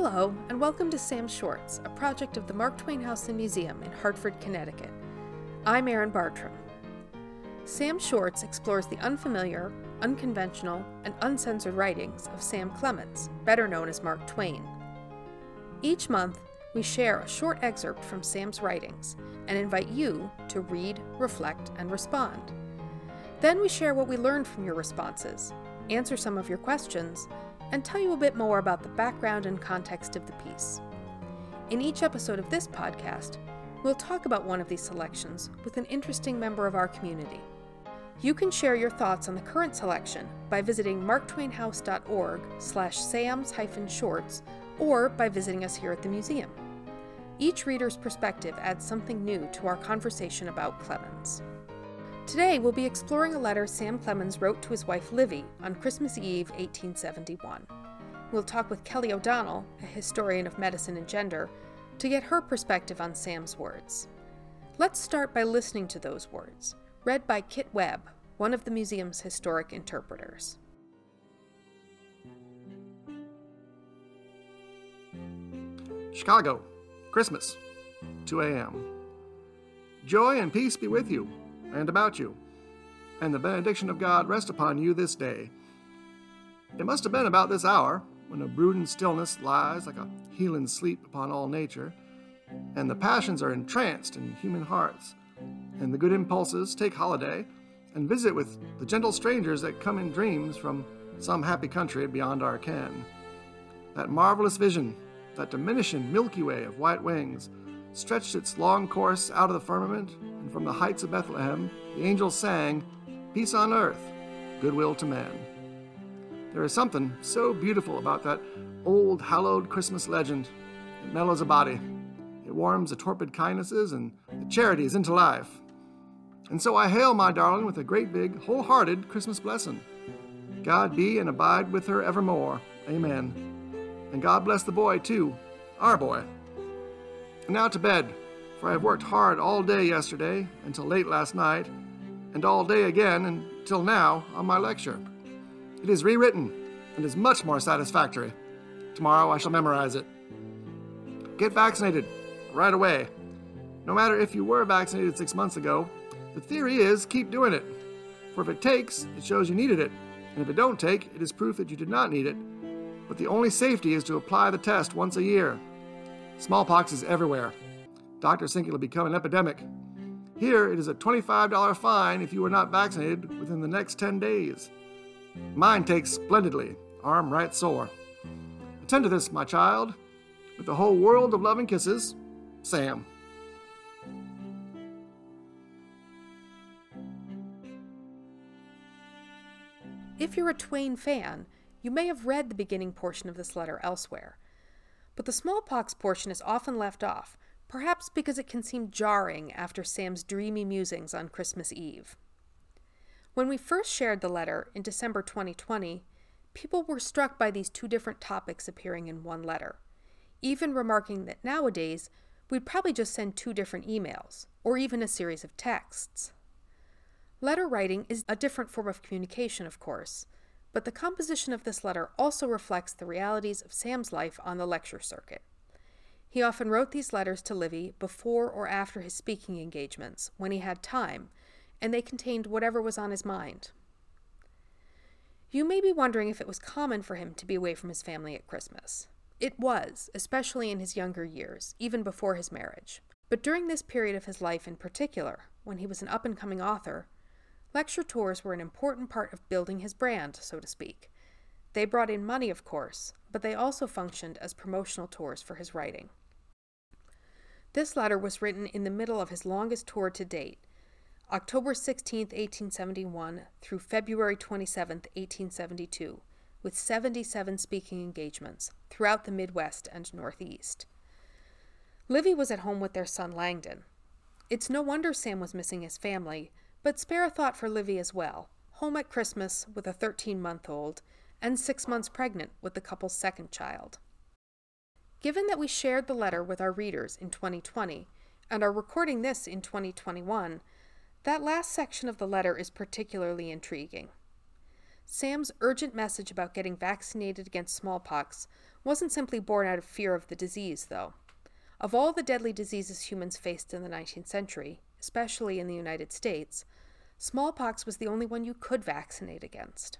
Hello, and welcome to Sam Shorts, a project of the Mark Twain House and Museum in Hartford, Connecticut. I'm Erin Bartram. Sam Shorts explores the unfamiliar, unconventional, and uncensored writings of Sam Clemens, better known as Mark Twain. Each month, we share a short excerpt from Sam's writings and invite you to read, reflect, and respond. Then we share what we learned from your responses, answer some of your questions, and tell you a bit more about the background and context of the piece. In each episode of this podcast, we'll talk about one of these selections with an interesting member of our community. You can share your thoughts on the current selection by visiting marktwainhouse.org/sams-shorts or by visiting us here at the museum. Each reader's perspective adds something new to our conversation about Clemens. Today, we'll be exploring a letter Sam Clemens wrote to his wife Livy on Christmas Eve, 1871. We'll talk with Kelly O'Donnell, a historian of medicine and gender, to get her perspective on Sam's words. Let's start by listening to those words, read by Kit Webb, one of the museum's historic interpreters. Chicago, Christmas, 2 a.m. Joy and peace be with you, and about you, and the benediction of God rest upon you this day. It must have been about this hour, when a brooding stillness lies like a healing sleep upon all nature, and the passions are entranced in human hearts, and the good impulses take holiday, and visit with the gentle strangers that come in dreams from some happy country beyond our ken. That marvelous vision, that diminishing Milky Way of white wings, stretched its long course out of the firmament, and from the heights of Bethlehem, the angels sang, "Peace on earth, goodwill to men." There is something so beautiful about that old, hallowed Christmas legend. It mellows a body. It warms the torpid kindnesses and the charities into life. And so I hail my darling with a great big, wholehearted Christmas blessing. God be and abide with her evermore. Amen. And God bless the boy, too, our boy. And now to bed, for I have worked hard all day yesterday until late last night, and all day again until now on my lecture. It is rewritten and is much more satisfactory. Tomorrow I shall memorize it. Get vaccinated right away. No matter if you were vaccinated 6 months ago, the theory is keep doing it. For if it takes, it shows you needed it, and if it don't take, it is proof that you did not need it. But the only safety is to apply the test once a year. Smallpox is everywhere. Doctors think it'll become an epidemic. Here, it is a $25 fine if you are not vaccinated within the next 10 days. Mine takes splendidly, arm right sore. Attend to this, my child. With the whole world of loving kisses, Sam. If you're a Twain fan, you may have read the beginning portion of this letter elsewhere. But the smallpox portion is often left off, perhaps because it can seem jarring after Sam's dreamy musings on Christmas Eve. When we first shared the letter in December 2020, people were struck by these two different topics appearing in one letter, even remarking that nowadays we'd probably just send two different emails, or even a series of texts. Letter writing is a different form of communication, of course, but the composition of this letter also reflects the realities of Sam's life on the lecture circuit. He often wrote these letters to Livy before or after his speaking engagements, when he had time, and they contained whatever was on his mind. You may be wondering if it was common for him to be away from his family at Christmas. It was, especially in his younger years, even before his marriage. But during this period of his life in particular, when he was an up-and-coming author, lecture tours were an important part of building his brand, so to speak. They brought in money, of course, but they also functioned as promotional tours for his writing. This letter was written in the middle of his longest tour to date, October 16, 1871 through February 27, 1872, with 77 speaking engagements throughout the Midwest and Northeast. Livy was at home with their son Langdon. It's no wonder Sam was missing his family, but spare a thought for Livy as well, home at Christmas with a 13-month-old and 6 months pregnant with the couple's second child. Given that we shared the letter with our readers in 2020 and are recording this in 2021, that last section of the letter is particularly intriguing. Sam's urgent message about getting vaccinated against smallpox wasn't simply born out of fear of the disease, though. Of all the deadly diseases humans faced in the 19th century, especially in the United States, smallpox was the only one you could vaccinate against.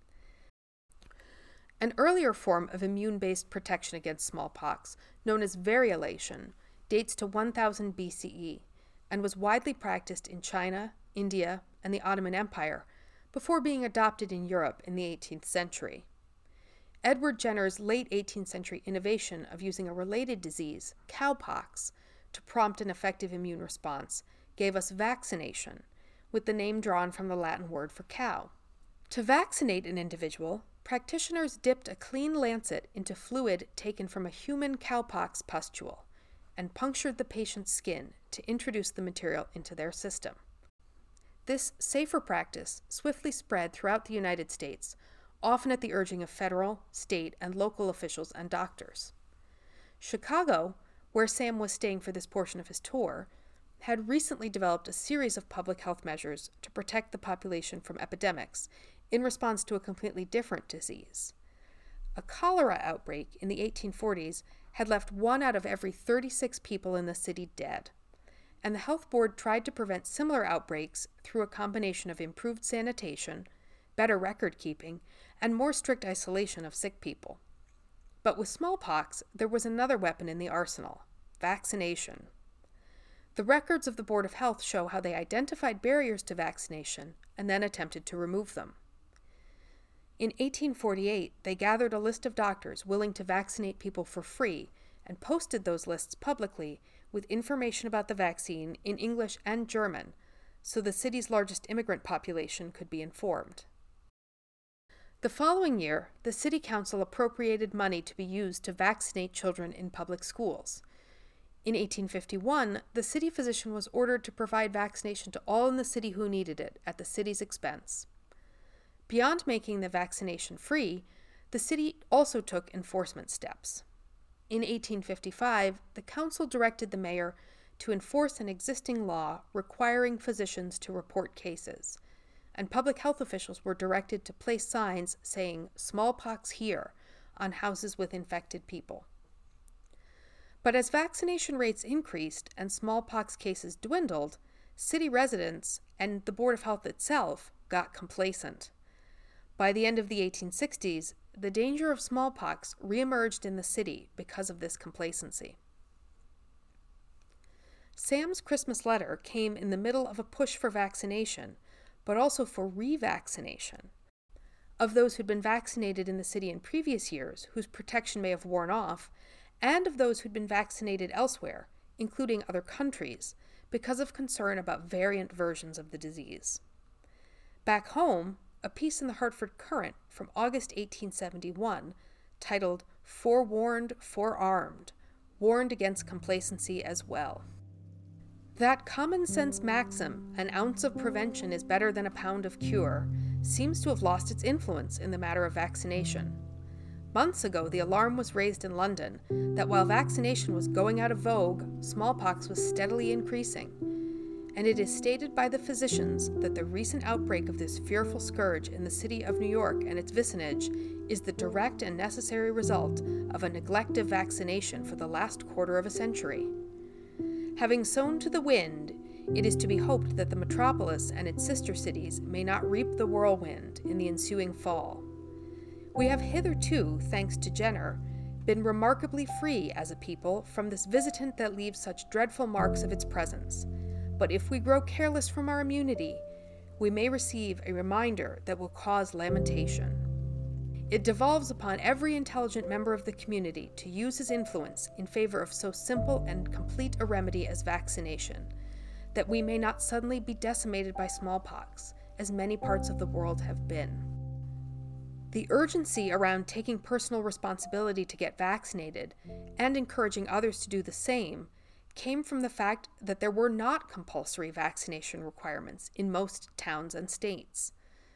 An earlier form of immune-based protection against smallpox, known as variolation, dates to 1000 BCE and was widely practiced in China, India, and the Ottoman Empire before being adopted in Europe in the 18th century. Edward Jenner's late 18th century innovation of using a related disease, cowpox, to prompt an effective immune response gave us vaccination, with the name drawn from the Latin word for cow. To vaccinate an individual, practitioners dipped a clean lancet into fluid taken from a human cowpox pustule and punctured the patient's skin to introduce the material into their system. This safer practice swiftly spread throughout the United States, often at the urging of federal, state, and local officials and doctors. Chicago, where Sam was staying for this portion of his tour, had recently developed a series of public health measures to protect the population from epidemics in response to a completely different disease. A cholera outbreak in the 1840s had left 1 out of every 36 people in the city dead, and the health board tried to prevent similar outbreaks through a combination of improved sanitation, better record keeping, and more strict isolation of sick people. But with smallpox, there was another weapon in the arsenal: vaccination. The records of the Board of Health show how they identified barriers to vaccination and then attempted to remove them. In 1848, they gathered a list of doctors willing to vaccinate people for free and posted those lists publicly with information about the vaccine in English and German, so the city's largest immigrant population could be informed. The following year, the City Council appropriated money to be used to vaccinate children in public schools. In 1851, the city physician was ordered to provide vaccination to all in the city who needed it at the city's expense. Beyond making the vaccination free, the city also took enforcement steps. In 1855, the council directed the mayor to enforce an existing law requiring physicians to report cases, and public health officials were directed to place signs saying "smallpox here" on houses with infected people. But as vaccination rates increased and smallpox cases dwindled, city residents and the Board of Health itself got complacent. By the end of the 1860s, the danger of smallpox reemerged in the city because of this complacency. Sam's Christmas letter came in the middle of a push for vaccination, but also for revaccination. Of those who'd been vaccinated in the city in previous years, whose protection may have worn off, and of those who'd been vaccinated elsewhere, including other countries, because of concern about variant versions of the disease. Back home, a piece in the Hartford Courant from August 1871, titled "Forewarned, Forearmed," warned against complacency as well. That common sense maxim, "an ounce of prevention is better than a pound of cure," seems to have lost its influence in the matter of vaccination. Months ago, the alarm was raised in London that while vaccination was going out of vogue, smallpox was steadily increasing. And it is stated by the physicians that the recent outbreak of this fearful scourge in the city of New York and its vicinage is the direct and necessary result of a neglect of vaccination for the last quarter of a century. Having sown to the wind, it is to be hoped that the metropolis and its sister cities may not reap the whirlwind in the ensuing fall. We have hitherto, thanks to Jenner, been remarkably free as a people from this visitant that leaves such dreadful marks of its presence. But if we grow careless from our immunity, we may receive a reminder that will cause lamentation. It devolves upon every intelligent member of the community to use his influence in favor of so simple and complete a remedy as vaccination, that we may not suddenly be decimated by smallpox, as many parts of the world have been. The urgency around taking personal responsibility to get vaccinated and encouraging others to do the same came from the fact that there were not compulsory vaccination requirements in most towns and states.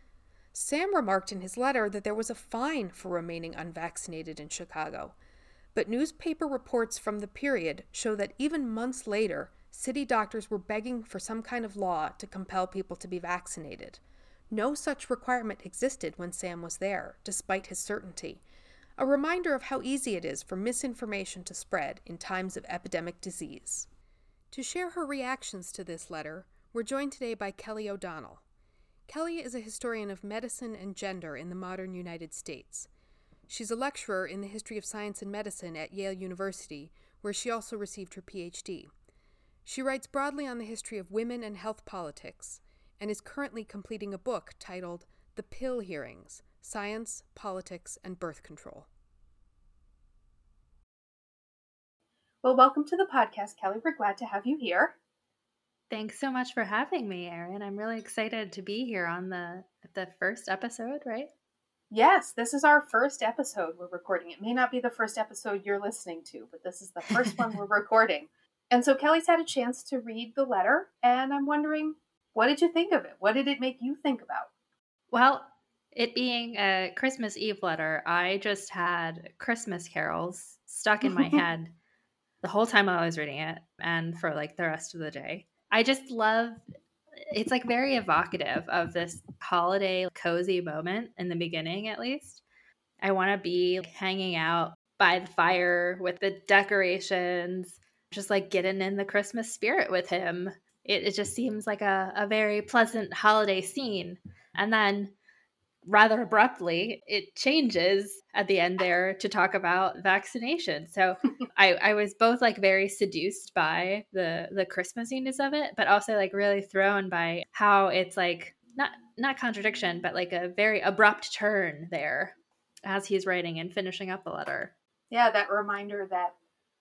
Sam remarked in his letter that there was a fine for remaining unvaccinated in Chicago, but newspaper reports from the period show that even months later, city doctors were begging for some kind of law to compel people to be vaccinated. No such requirement existed when Sam was there, despite his certainty. a reminder of how easy it is for misinformation to spread in times of epidemic disease. To share her reactions to this letter, we're joined today by Kelly O'Donnell. Kelly is a historian of medicine and gender in the modern United States. She's a lecturer in the history of science and medicine at Yale University, where she also received her PhD. She writes broadly on the history of women and health politics, and is currently completing a book titled The Pill Hearings: Science, Politics, and Birth Control. Well, welcome to the podcast, Kelly. We're glad to have you here. Thanks so much for having me, Erin. I'm really excited to be here on the first episode, right? Yes, this is our first episode we're recording. It may not be the first episode you're listening to, but this is the first one we're recording. And so Kelly's had a chance to read the letter, and I'm wondering, what did you think of it? What did it make you think about? Well, it being a Christmas Eve letter, I just had Christmas carols stuck in my head the whole time I was reading it and for like the rest of the day. I just love, it's like very evocative of this holiday cozy moment in the beginning, at least. I want to be hanging out by the fire with the decorations, just like getting in the Christmas spirit with him. It just seems like a very pleasant holiday scene. And then rather abruptly, it changes at the end there to talk about vaccination. So I was both like very seduced by the Christmassiness of it, but also like really thrown by how it's like not contradiction, but like a very abrupt turn there as he's writing and finishing up the letter. Yeah, that reminder that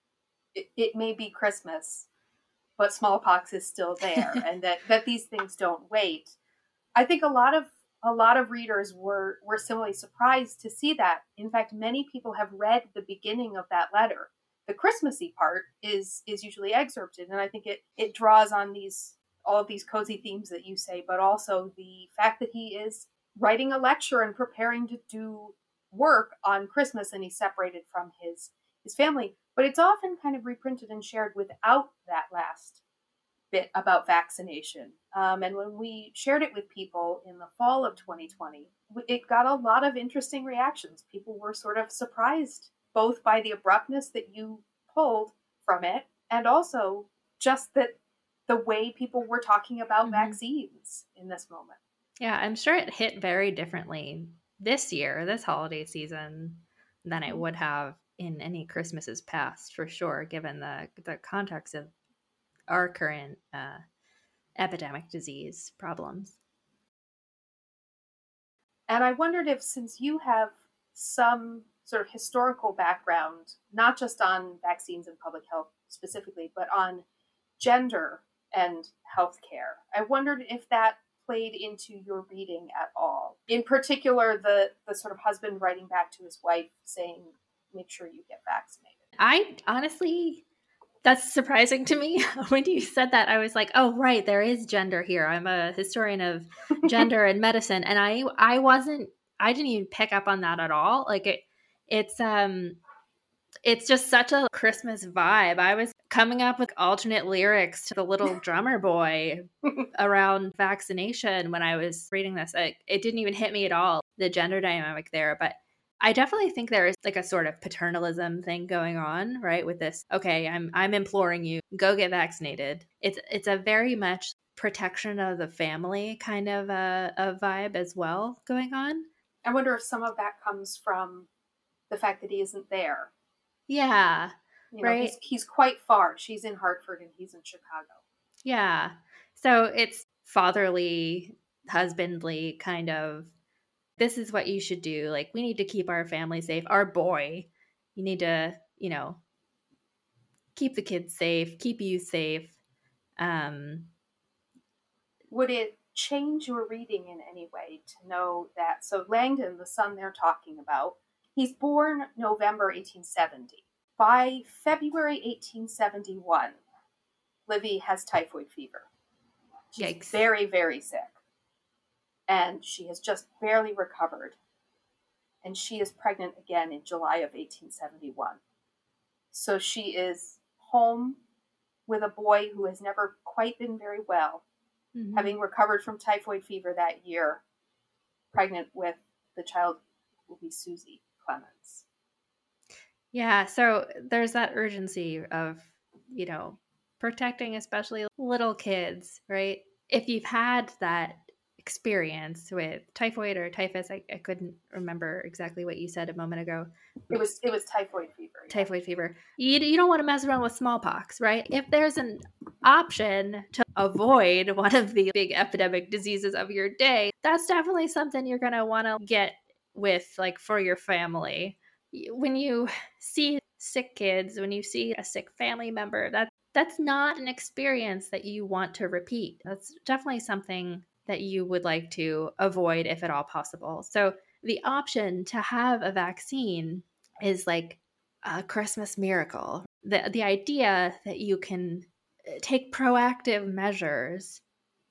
it may be Christmas, but smallpox is still there, and that these things don't wait. I think a lot of readers were similarly surprised to see that. In fact, many people have read the beginning of that letter. The Christmassy part is usually excerpted, and I think it draws on all of these cozy themes that you say, but also the fact that he is writing a lecture and preparing to do work on Christmas, and he's separated from his family. But it's often kind of reprinted and shared without that last bit about vaccination. And when we shared it with people in the fall of 2020, it got a lot of interesting reactions. People were sort of surprised both by the abruptness that you pulled from it, and also just that the way people were talking about vaccines in this moment. Yeah, I'm sure it hit very differently this year, this holiday season, than it would have in any Christmases past, for sure, given the context of our current epidemic disease problems. And I wondered if, since you have some sort of historical background, not just on vaccines and public health specifically, but on gender and healthcare, I wondered if that played into your reading at all. In particular, the sort of husband writing back to his wife saying, make sure you get vaccinated. I honestly, that's surprising to me. When you said that, I was like, oh, right, there is gender here. I'm a historian of gender and medicine. And I didn't even pick up on that at all. Like it's just such a Christmas vibe. I was coming up with alternate lyrics to the Little Drummer Boy around vaccination when I was reading this. It didn't even hit me at all, the gender dynamic there. But I definitely think there is like a sort of paternalism thing going on, right? With this, okay, I'm imploring you, go get vaccinated. It's a very much protection of the family kind of a vibe as well going on. I wonder if some of that comes from the fact that he isn't there. Yeah. Right. He's quite far. She's in Hartford and he's in Chicago. Yeah. So it's fatherly, husbandly kind of, this is what you should do. Like, we need to keep our family safe. Our boy, you need to, keep the kids safe, keep you safe. Would it change your reading in any way to know that? So Langdon, the son they're talking about, he's born November 1870. By February 1871, Livy has typhoid fever. She's Yikes. very, very sick. And she has just barely recovered. And she is pregnant again in July of 1871. So she is home with a boy who has never quite been very well, having recovered from typhoid fever that year, pregnant with the child who will be Susie Clemens. Yeah, so there's that urgency of, protecting especially little kids, right? If you've had that experience with typhoid or typhus, I couldn't remember exactly what you said a moment ago. It was typhoid fever. Yeah. Typhoid fever. You don't want to mess around with smallpox, right? If there's an option to avoid one of the big epidemic diseases of your day, that's definitely something you're going to want to get with, like, for your family. When you see sick kids, when you see a sick family member, that's not an experience that you want to repeat. That's definitely something that you would like to avoid if at all possible. So the option to have a vaccine is like a Christmas miracle. The idea that you can take proactive measures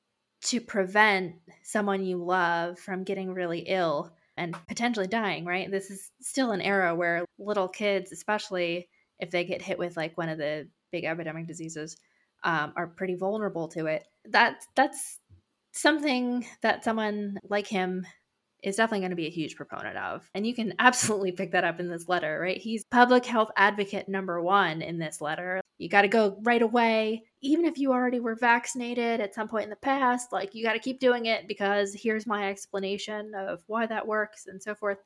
to prevent someone you love from getting really ill and potentially dying, right? This is still an era where little kids, especially if they get hit with like one of the big epidemic diseases, are pretty vulnerable to it. That's something that someone like him is definitely going to be a huge proponent of. And you can absolutely pick that up in this letter, right? He's public health advocate number one in this letter. You got to go right away. Even if you already were vaccinated at some point in the past, like, you got to keep doing it because here's my explanation of why that works and so forth.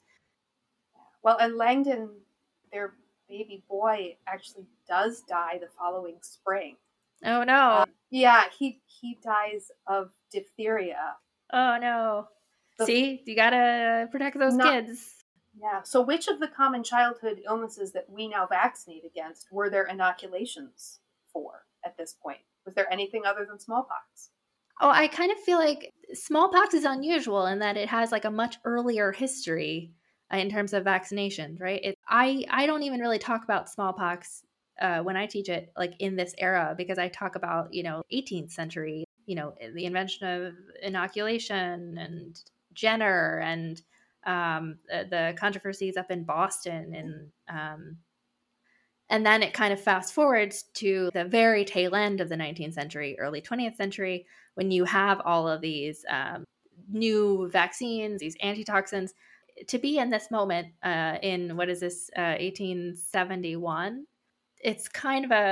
Well, and Langdon, their baby boy, actually does die the following spring. Oh, no. Yeah, he dies of diphtheria. Oh, no. See, you gotta protect those kids. Yeah. So which of the common childhood illnesses that we now vaccinate against were there inoculations for at this point? Was there anything other than smallpox? Oh, I kind of feel like smallpox is unusual in that it has like a much earlier history in terms of vaccination, right? I don't even really talk about smallpox when I teach it, like, in this era, because I talk about, 18th century, the invention of inoculation and Jenner and the controversies up in Boston, and then it kind of fast forwards to the very tail end of the 19th century, early 20th century, when you have all of these new vaccines, these antitoxins. To be in this moment in, what is this, 1871, it's kind of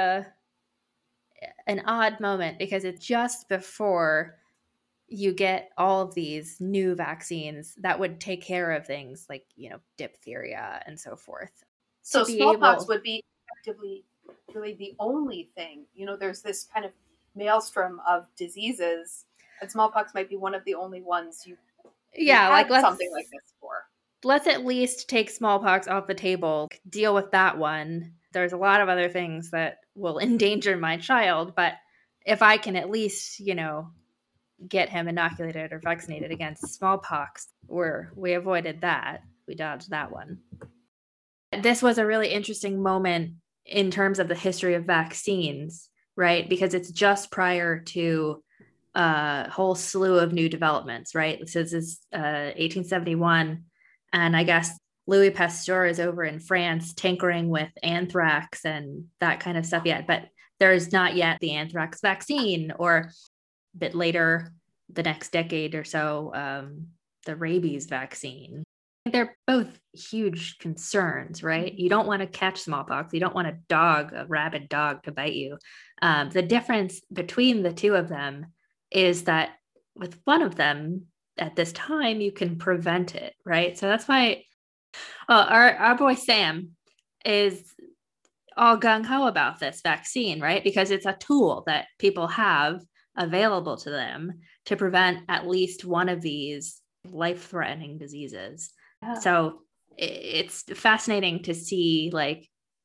an odd moment because it's just before you get all of these new vaccines that would take care of things like, diphtheria and so forth. So smallpox would be effectively really the only thing. There's this kind of maelstrom of diseases, and smallpox might be one of the only ones you like something like this for. Let's at least take smallpox off the table, deal with that one. There's a lot of other things that will endanger my child, but if I can at least, get him inoculated or vaccinated against smallpox, we avoided that. We dodged that one. This was a really interesting moment in terms of the history of vaccines, right? Because it's just prior to a whole slew of new developments, right? So this is 1871, and I guess Louis Pasteur is over in France tinkering with anthrax and that kind of stuff yet, but there's not yet the anthrax vaccine, or a bit later, the next decade or so, the rabies vaccine. They're both huge concerns, right? You don't want to catch smallpox. You don't want a rabid dog to bite you. The difference between the two of them is that with one of them, at this time, you can prevent it, right? So that's why our boy Sam is all gung-ho about this vaccine, right? Because it's a tool that people have available to them to prevent at least one of these life-threatening diseases. Yeah. So it's fascinating to see, like,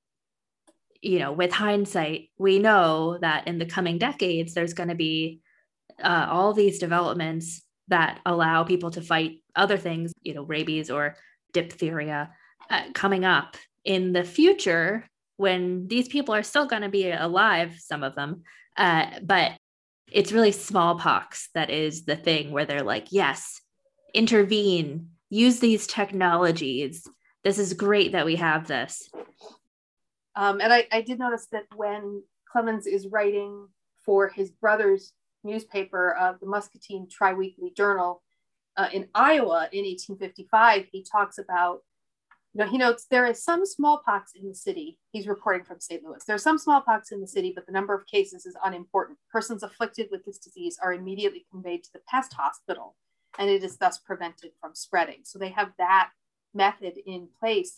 with hindsight, we know that in the coming decades, there's going to be all these developments that allow people to fight other things, rabies or diphtheria, coming up in the future when these people are still going to be alive, some of them, but it's really smallpox that is the thing where they're like, yes, intervene, use these technologies. This is great that we have this. And I did notice that when Clemens is writing for his brother's newspaper, the Muscatine Tri-Weekly Journal, in Iowa in 1855, he talks about He notes there is some smallpox in the city. He's reporting from St. Louis. There's some smallpox in the city, but the number of cases is unimportant. Persons afflicted with this disease are immediately conveyed to the pest hospital, and it is thus prevented from spreading. So they have that method in place.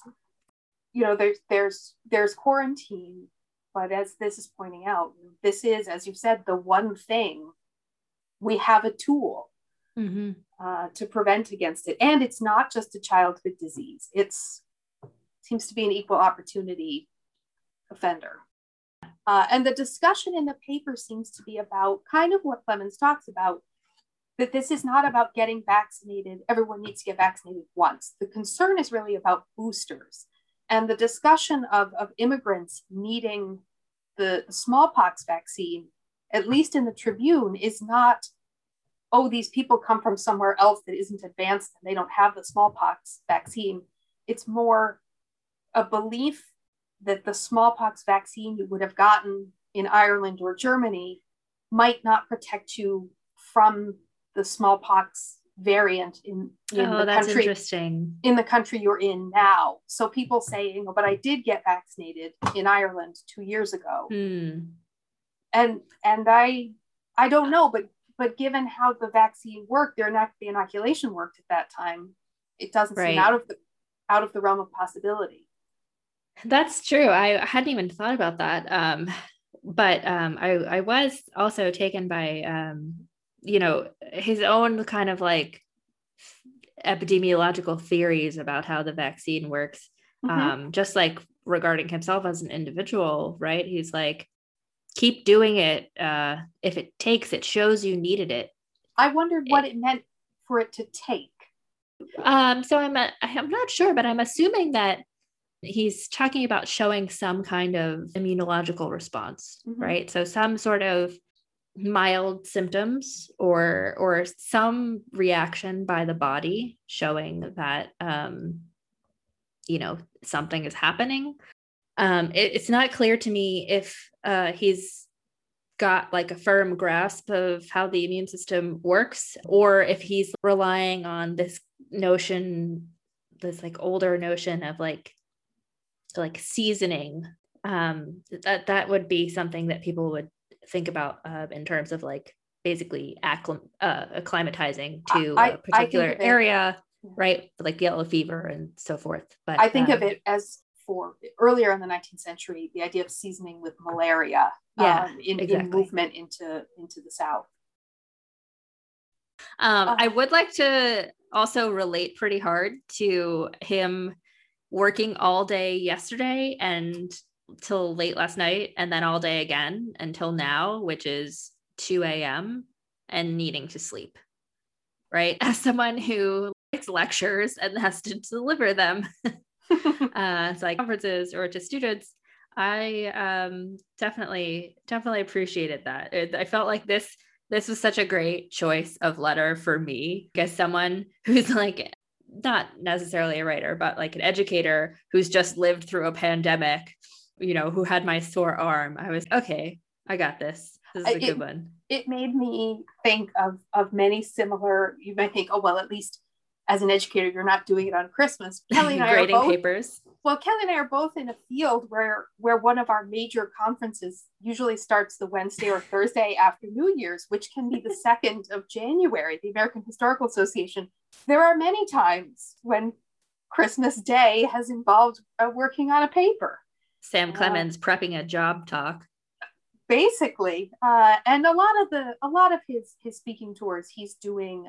There's quarantine, but as this is pointing out, this is, as you said, the one thing we have a tool to prevent against it. And it's not just a childhood disease. It seems to be an equal opportunity offender. And the discussion in the paper seems to be about kind of what Clemens talks about, that this is not about getting vaccinated. Everyone needs to get vaccinated once. The concern is really about boosters. And the discussion of immigrants needing the smallpox vaccine, at least in the Tribune, is not, oh, these people come from somewhere else that isn't advanced and they don't have the smallpox vaccine. It's more a belief that the smallpox vaccine you would have gotten in Ireland or Germany might not protect you from the smallpox variant in the country. Interesting. In the country you're in now. So people saying, oh, but I did get vaccinated in Ireland 2 years ago. And I don't know, but given how the vaccine worked, the inoculation worked at that time, it doesn't seem out of the realm of possibility. That's true. I hadn't even thought about that. But I was also taken by his own kind of like epidemiological theories about how the vaccine works. Just like regarding himself as an individual, right? He's like, keep doing it. If it takes, it shows you needed it. I wondered what it meant for it to take. So I'm not sure, but I'm assuming that he's talking about showing some kind of immunological response, right? So some sort of mild symptoms or some reaction by the body showing that something is happening. It's not clear to me if he's got like a firm grasp of how the immune system works, or if he's relying on this notion, this like older notion of like seasoning. That would be something that people would think about in terms of like basically acclimatizing to a particular area, right? Like yellow fever and so forth. But I think of it as, for earlier in the 19th century, the idea of seasoning with malaria in movement into the South. I would like to also relate pretty hard to him working all day yesterday and till late last night, and then all day again until now, which is 2 a.m. and needing to sleep, right? As someone who likes lectures and has to deliver them to like conferences or to students, I definitely appreciated that. I felt like this was such a great choice of letter for me as someone who's like not necessarily a writer, but like an educator who's just lived through a pandemic, who had my sore arm. I was, okay, I got this. This is a good one. It made me think of many similar, you might think, oh, well, at least as an educator, you're not doing it on Christmas. Kelly and I grading are both, papers. Well, Kelly and I are both in a field where one of our major conferences usually starts the Wednesday or Thursday after New Year's, which can be the 2nd of January, the American Historical Association. There are many times when Christmas Day has involved working on a paper. Sam Clemens prepping a job talk. Basically, and a lot of his speaking tours, he's doing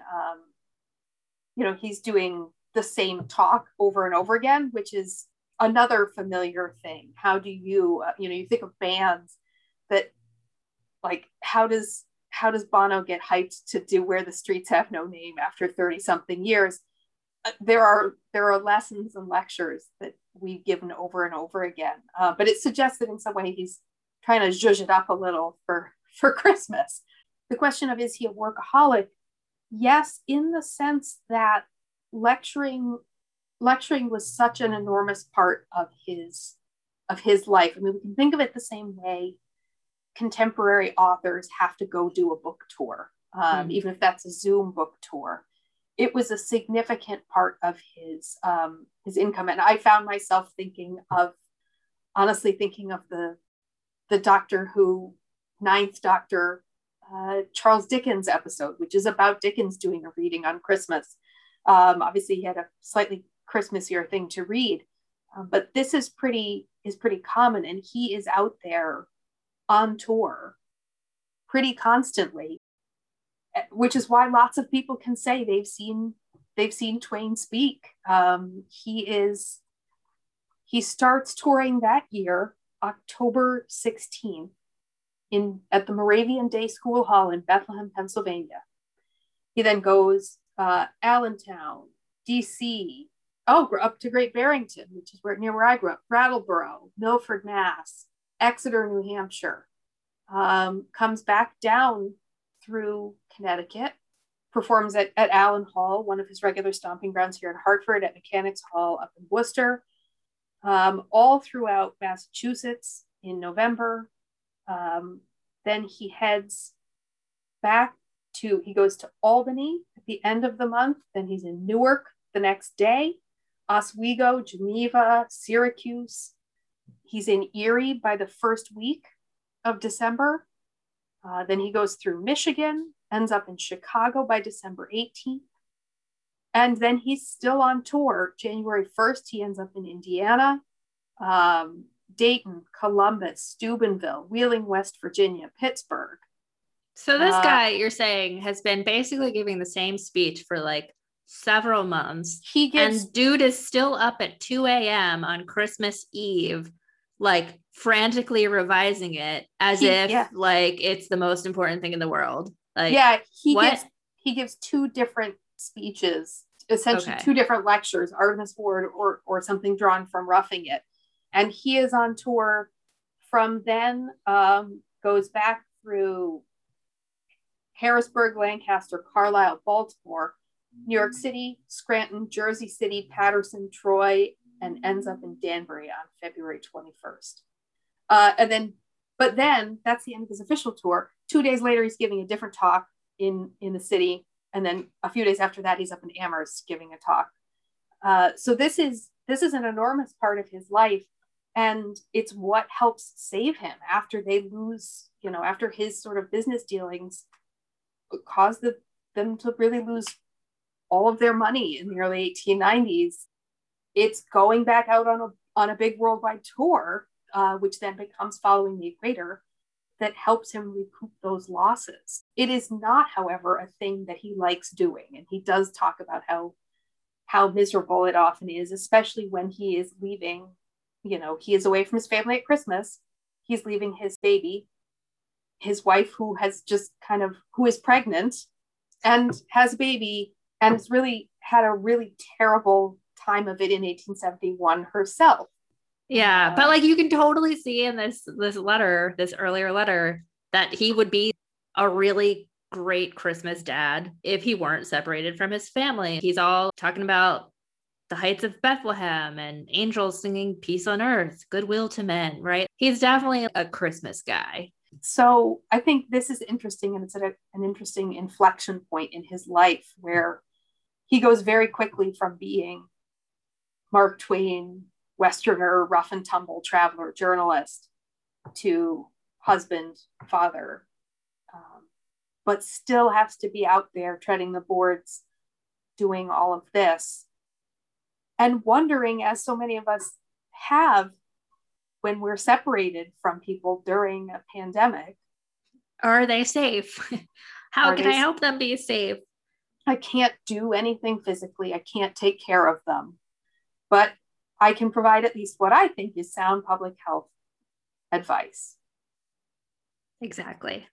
he's doing the same talk over and over again, which is another familiar thing. How do you you think of bands that, like, how does Bono get hyped to do Where the Streets Have No Name after 30 something years? There are lessons and lectures that we've given over and over again, but it suggests that in some way he's trying to zhuzh it up a little for Christmas. The question of, is he a workaholic? Yes, in the sense that lecturing was such an enormous part of his life. I mean, we can think of it the same way contemporary authors have to go do a book tour, even if that's a Zoom book tour. It was a significant part of his income. And I found myself honestly thinking of the Doctor Who Ninth Doctor Charles Dickens episode, which is about Dickens doing a reading on Christmas. Obviously, he had a slightly Christmasier thing to read, but this is pretty common, and he is out there on tour pretty constantly, which is why lots of people can say they've seen Twain speak. He starts touring that year, October 16th, at the Moravian Day School Hall in Bethlehem, Pennsylvania. He then goes Allentown, D.C., up to Great Barrington, which is near where I grew up, Brattleboro, Milford, Mass., Exeter, New Hampshire, comes back down through Connecticut, performs at Allen Hall, one of his regular stomping grounds here in Hartford, at Mechanics Hall up in Worcester, all throughout Massachusetts in November. Then he heads back he goes to Albany at the end of the month. Then he's in Newark the next day, Oswego, Geneva, Syracuse. He's in Erie by the first week of December. Then he goes through Michigan, ends up in Chicago by December 18th. And then he's still on tour. January 1st, he ends up in Indiana, Dayton, Columbus, Steubenville, Wheeling, West Virginia, Pittsburgh. So this guy, you're saying, has been basically giving the same speech for like several months. And dude is still up at 2 a.m. on Christmas Eve, like frantically revising it as if like it's the most important thing in the world. Like, he gives two different speeches, essentially two different lectures, Artemis Ward or something drawn from Roughing It. And he is on tour from then, goes back through Harrisburg, Lancaster, Carlisle, Baltimore, New York City, Scranton, Jersey City, Patterson, Troy, and ends up in Danbury on February 21st. But then that's the end of his official tour. 2 days later, he's giving a different talk in the city. And then a few days after that, he's up in Amherst giving a talk. So this is an enormous part of his life. And it's what helps save him after they lose, after his sort of business dealings caused them to really lose all of their money in the early 1890s. It's going back out on a big worldwide tour, which then becomes Following the Equator, that helps him recoup those losses. It is not, however, a thing that he likes doing. And he does talk about how miserable it often is, especially when he is leaving. He is away from his family at Christmas. He's leaving his baby, his wife, who is pregnant and has a baby and has really had a really terrible time of it in 1871 herself. Yeah, but like you can totally see in this earlier letter, that he would be a really great Christmas dad if he weren't separated from his family. He's all talking about the heights of Bethlehem and angels singing peace on earth, goodwill to men, right? He's definitely a Christmas guy. So I think this is interesting, and it's at an interesting inflection point in his life where he goes very quickly from being Mark Twain, Westerner, rough and tumble traveler, journalist, to husband, father, but still has to be out there treading the boards, doing all of this, and wondering, as so many of us have when we're separated from people during a pandemic. Are they safe? How can I help them be safe? I can't do anything physically. I can't take care of them. But I can provide at least what I think is sound public health advice. Exactly.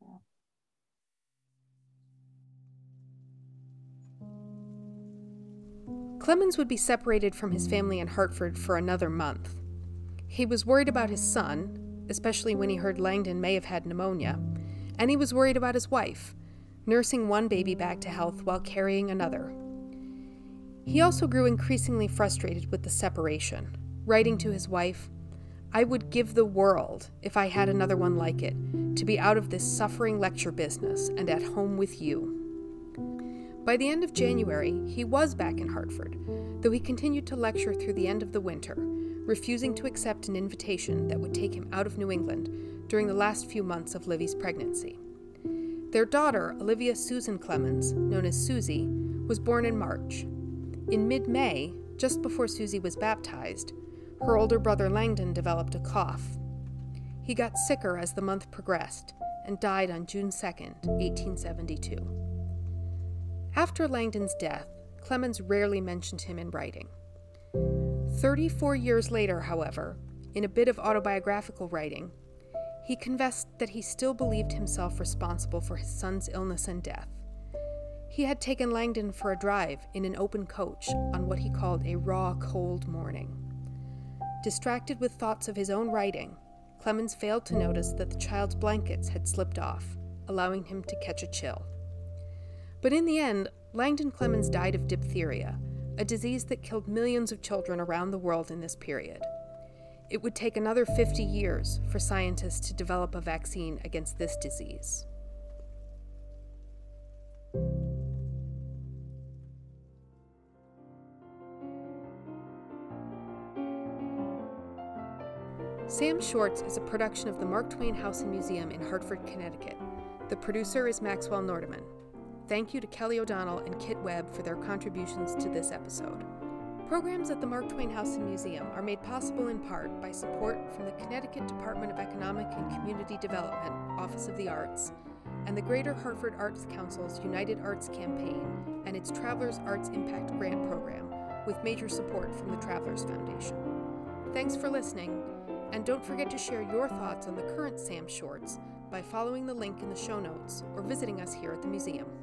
Clemens would be separated from his family in Hartford for another month. He was worried about his son, especially when he heard Langdon may have had pneumonia, and he was worried about his wife, nursing one baby back to health while carrying another. He also grew increasingly frustrated with the separation, writing to his wife, "I would give the world, if I had another one like it, to be out of this suffering lecture business and at home with you." By the end of January, he was back in Hartford, though he continued to lecture through the end of the winter, refusing to accept an invitation that would take him out of New England during the last few months of Livy's pregnancy. Their daughter, Olivia Susan Clemens, known as Susie, was born in March. In mid-May, just before Susie was baptized, her older brother Langdon developed a cough. He got sicker as the month progressed and died on June 2nd, 1872. After Langdon's death, Clemens rarely mentioned him in writing. 34 years later, however, in a bit of autobiographical writing, he confessed that he still believed himself responsible for his son's illness and death. He had taken Langdon for a drive in an open coach on what he called a raw, cold morning. Distracted with thoughts of his own writing, Clemens failed to notice that the child's blankets had slipped off, allowing him to catch a chill. But in the end, Langdon Clemens died of diphtheria, a disease that killed millions of children around the world in this period. It would take another 50 years for scientists to develop a vaccine against this disease. Sam Shorts is a production of the Mark Twain House and Museum in Hartford, Connecticut. The producer is Maxwell Nordeman. Thank you to Kelly O'Donnell and Kit Webb for their contributions to this episode. Programs at the Mark Twain House and Museum are made possible in part by support from the Connecticut Department of Economic and Community Development, Office of the Arts, and the Greater Hartford Arts Council's United Arts Campaign and its Travelers Arts Impact Grant Program, with major support from the Travelers Foundation. Thanks for listening, and don't forget to share your thoughts on the current Sam Shorts by following the link in the show notes or visiting us here at the museum.